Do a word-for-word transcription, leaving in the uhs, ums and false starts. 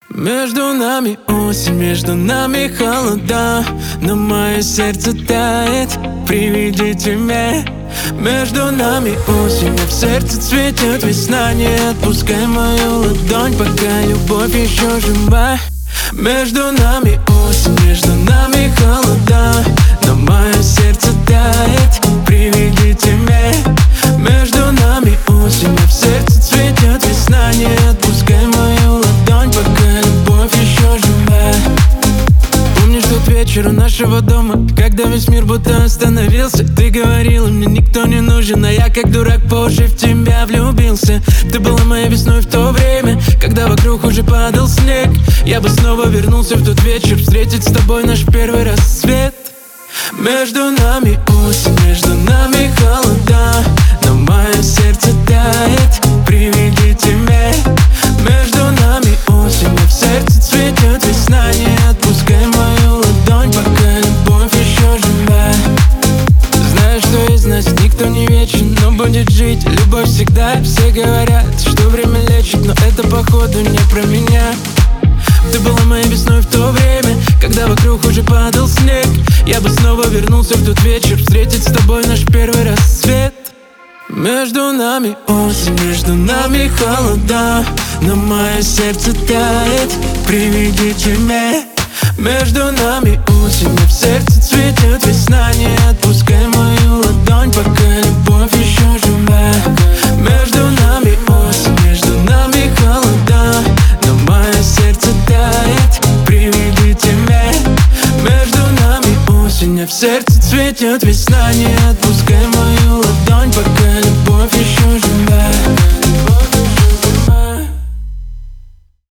Между нами осень, между нами холода, но мое сердце тает при виде тебя. Между нами осень, а в сердце цветет весна. Не отпускай мою ладонь, пока любовь еще жива. Между нами осень, между нами холода, но мое сердце тает при виде тебя. Между нами осень, а в сердце цветет весна. Не отпускай мою ладонь, пока любовь еще жива. Помнишь тот вечер у нашего дома, когда весь мир будто остановился? Ты говорила, мне никто не нужен, а я как дурак позже в тебя влюбился. Ты была моей весной в то время, когда вокруг уже падал снег. Я бы снова вернулся в тот вечер, встретить с тобой наш первый рассвет. Между нами осень, между нами холода, но мое сердце тает при виде тебя. Между нами осень, а в сердце цветет весна. Не отпускай мою ладонь, пока любовь еще жива. Знаю, что из нас никто не вечен, но будет жить любовь всегда. Все говорят, что время лечит, но это походу не про меня. Ты была моей весной в то время, когда вокруг уже падал снег. Я бы снова вернулся в тот вечер, встретить с тобой наш первый рассвет. Между нами осень, между нами холода, но мое сердце тает при виде тебя. Между нами осень, а в сердце цветет весна. Не отпускай мою ладонь, пока любовь еще жива. Между нами осень, между нами холода, но мое сердце тает при виде тебя. Между нами осень, а в сердце цветет весна. Не отпускай мою ладонь, пока любовь еще жива.